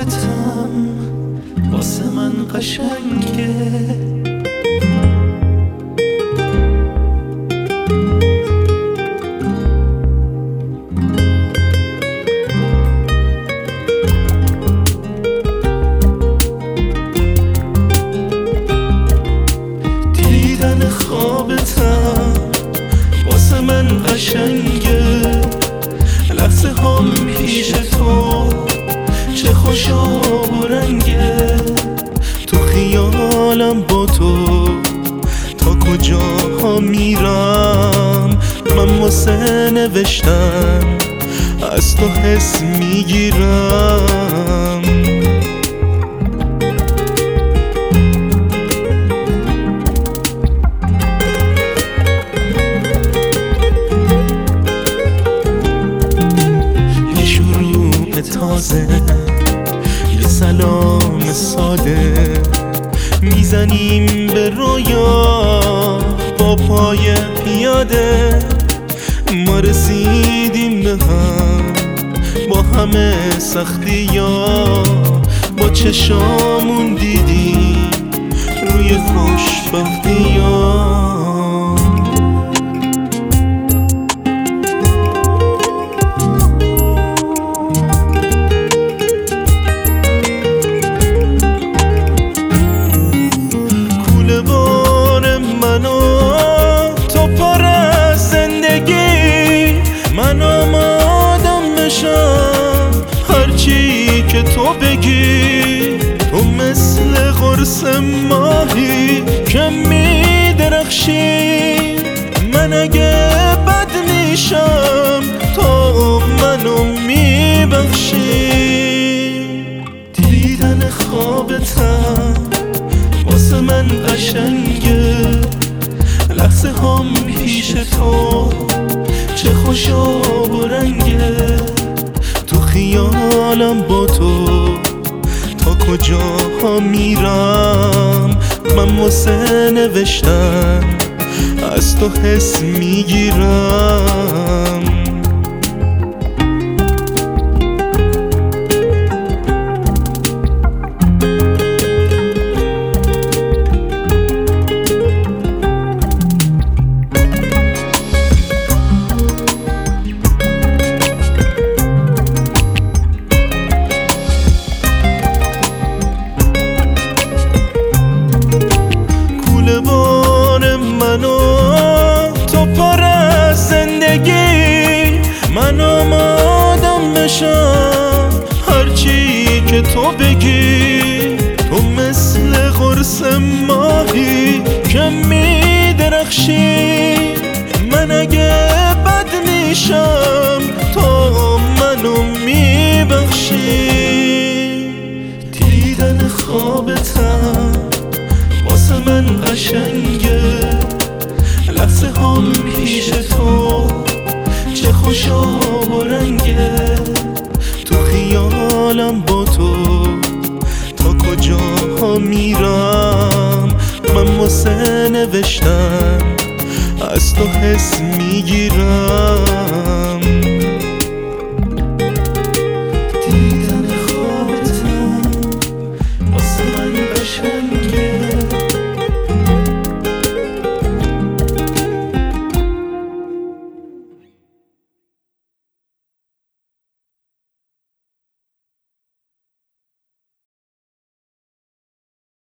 خوابتم واسه من قشنگه. دیدن خوابتم واسه من قشنگه. لحظه هم پیش تو چه خوشاب و رنگه. تو خیالم با تو تا کجاها میرم. من واسه نوشتن از تو حس میگیرم. یه شروع تازه، یه سلام ساده، میزنیم به رویا با پای پیاده. ما رسیدیم به هم با همه سختی‌ها. با چشامون دیدیم روی خوشبختی‌ها. من آمادم بشم هرچی که تو بگی. تو مثل قرص ماهی که میدرخشی. من اگه بد میشم تو منو میبخشی. دیدن خوابتم واسه من قشنگه. لحظه هم پیش تو چه خوشاب و رنگه. تو خیالم با تو تا کجاها میرم. من واسه نوشتن از تو حس میگیرم. تو پر از زندگی. من آمادم بشم هرچی که تو بگی. تو مثل قرص ماهی که میدرخشی. من اگه بد میشم تو منو میبخشی. دیدن خوابتم واسه من قشنگه. لحظه هم پیش تو چه خوشاب و رنگه. تو خیالم با تو تا کجاها میرم. من واسه نوشتن از تو حس میگیرم.